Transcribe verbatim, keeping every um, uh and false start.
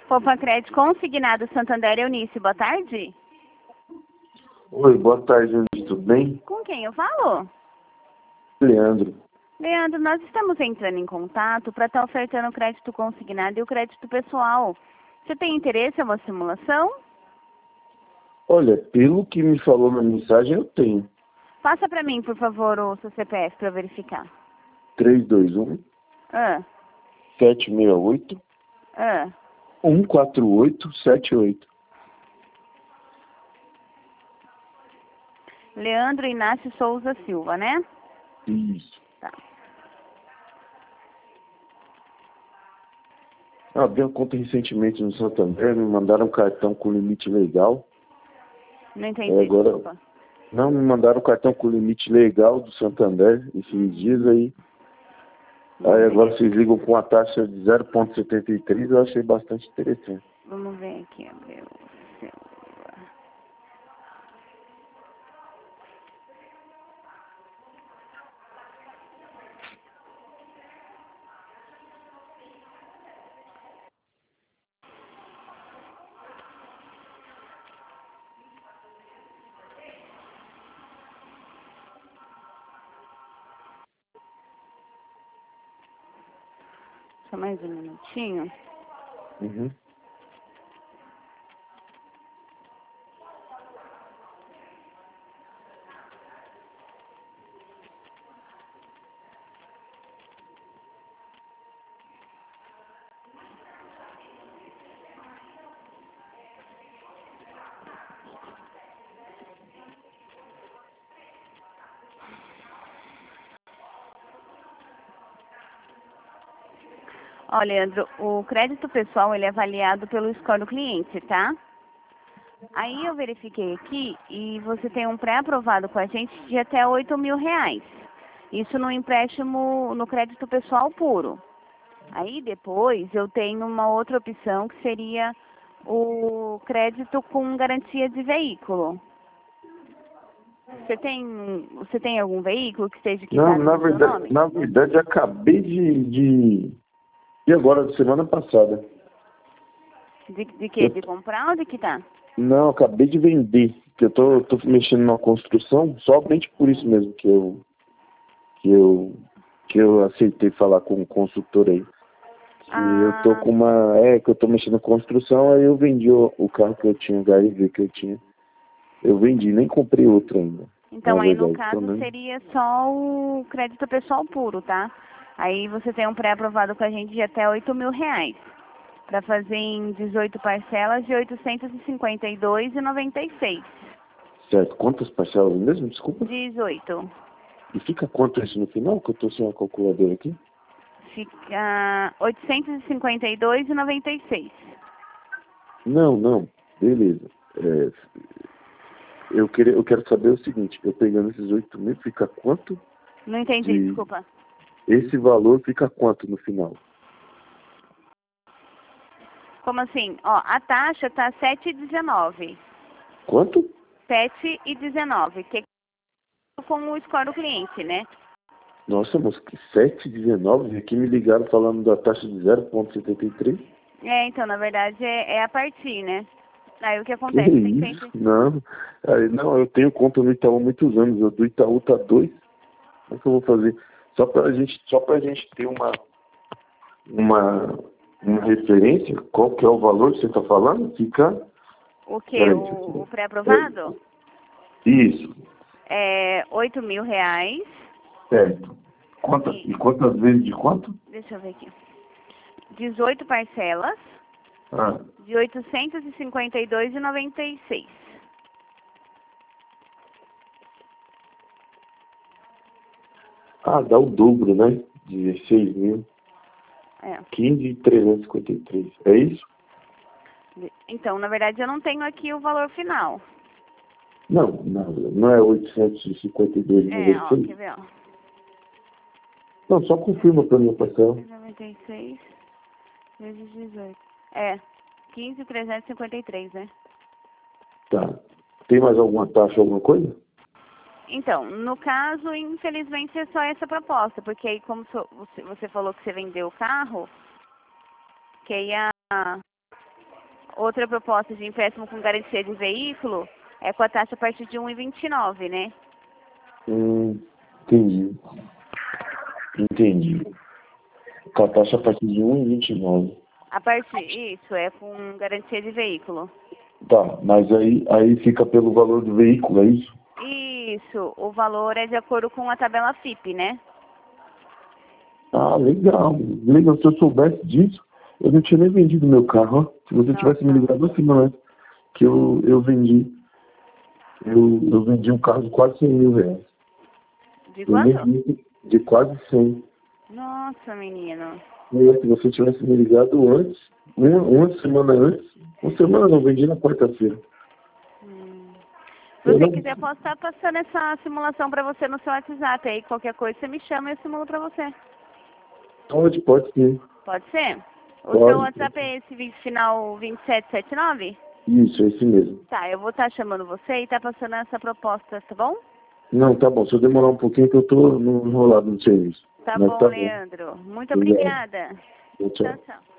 Poupa Crédito Consignado Santander Eunice, boa tarde. Oi, boa tarde, Eunice, tudo bem? Com quem eu falo? Leandro. Leandro, nós estamos entrando em contato para estar ofertando o crédito consignado e o crédito pessoal. Você tem interesse em uma simulação? Olha, pelo que me falou na mensagem, eu tenho. Passa para mim, por favor, o seu C P F para verificar. três dois um, Ah, sete seis oito, ah. um quatro oito sete oito. Leandro Inácio Souza Silva, né? Isso. Tá. Abri uma conta recentemente no Santander, me mandaram um cartão com limite legal. Não entendi, É, agora, desculpa. não, me mandaram um cartão com limite legal do Santander esses dias aí. Aí agora vocês ligam com a taxa de zero vírgula setenta e três, eu achei bastante interessante. Vamos ver aqui, Abreu Silva. Só mais um minutinho. Uhum. Ó, Leandro, o crédito pessoal, ele é avaliado pelo score do cliente, tá? Aí eu verifiquei aqui e você tem um pré-aprovado com a gente de até oito mil reais. Isso no empréstimo, no crédito pessoal puro. Aí depois eu tenho uma outra opção que seria o crédito com garantia de veículo. Você tem, você tem algum veículo que esteja Não, quitado na no seu verdade, nome? na verdade acabei de, de... E agora, de semana passada. De, de quê? De comprar ou de quitar? Não, acabei de vender. Que eu tô, tô mexendo numa construção, somente por isso mesmo que eu, que eu, que eu aceitei falar com o consultor aí. Que eu tô Ah, com uma. É, que eu tô mexendo na construção, aí eu vendi o, o carro que eu tinha, o H R V que eu tinha. Eu vendi, nem comprei outro ainda. então Na aí no verdade, caso também. seria só o crédito pessoal puro, tá? Aí você tem um pré-aprovado com a gente de até oito mil reais. Para fazer em dezoito parcelas de oitocentos e cinquenta e dois reais e noventa e seis. Certo. Quantas parcelas mesmo? Desculpa. dezoito. E fica quanto isso no final? Que eu tô sem a calculadora aqui. Fica oitocentos e cinquenta e dois reais e noventa e seis. Não, não. Beleza. É, eu, queria, eu quero saber o seguinte. Eu pegando esses oito mil, fica quanto? Não entendi, De... desculpa. Esse valor fica quanto no final? Como assim? Ó, a taxa tá sete e dezenove. Quanto? sete e dezenove, que é com o score do cliente, né? Nossa, mas que sete e dezenove? Aqui me ligaram falando da taxa de zero vírgula setenta e três. É, então, na verdade, é, é a partir, né? Aí o que Que acontece? Tem isso? sempre... Não. Aí, não, eu tenho conta no Itaú há muitos anos. Eu do Itaú tá dois. Como é que eu vou fazer? Só pra gente, só pra gente ter uma, uma, uma referência, qual que é o valor que você tá falando? Fica... O que? Peraí, deixa eu O, o ver. pré-aprovado? É, isso. É oito mil reais. Certo. Quantas, E, e quantas vezes de quanto? deixa eu ver aqui. dezoito parcelas Ah, de oitocentos e cinquenta e dois reais e noventa e seis. ah, dá o dobro, né? dezesseis mil. É. quinze mil trezentos e cinquenta e três. É isso? Então, na verdade, eu não tenho aqui o valor final. Não, não, não é oitocentos e cinquenta e dois É, ó, quer noventa e seis? ver, ó. Não, só confirma para mim, parcela. noventa e seis vezes dezoito. É, quinze mil trezentos e cinquenta e três, né? Tá. Tem mais alguma taxa, alguma coisa? Então, no caso, infelizmente, é só essa proposta, porque aí, como so- você, você falou que você vendeu o carro, que aí a, outra proposta de empréstimo com garantia de veículo é com a taxa a partir de um vírgula vinte e nove, né? Hum, entendi. Entendi. Com a taxa a partir de um vírgula vinte e nove. A partir, isso, é com garantia de veículo. Tá, mas aí, aí fica pelo valor do veículo, é isso? Isso, o valor é de acordo com a tabela F I P, né? Ah, legal. Legal, se eu soubesse disso, eu não tinha nem vendido meu carro, ó. Se você tivesse me ligado assim, não é? Que eu, eu vendi. Eu, eu vendi um carro de quase cem mil reais. De Eu quanto? vendi de quase cem. Nossa, menino. E se você tivesse me ligado antes, uma, uma semana antes, uma semana não, vendi na quarta-feira. Hum. Se Eu você não... quiser, posso estar passando essa simulação para você no seu WhatsApp. Aí qualquer coisa você me chama e eu simulo para você. Pode, pode sim. Pode ser? O Pode. seu WhatsApp é esse vinte final vinte e sete setenta e nove? Isso, é esse mesmo. Tá, eu vou estar chamando você e tá passando essa proposta, tá bom? Não, tá bom. Se eu demorar um pouquinho que eu tô no- enrolado no serviço. Tá Mas bom, tá bom. Leandro. Muito Obrigado. obrigada. Tchau, tchau. Tchau, tchau.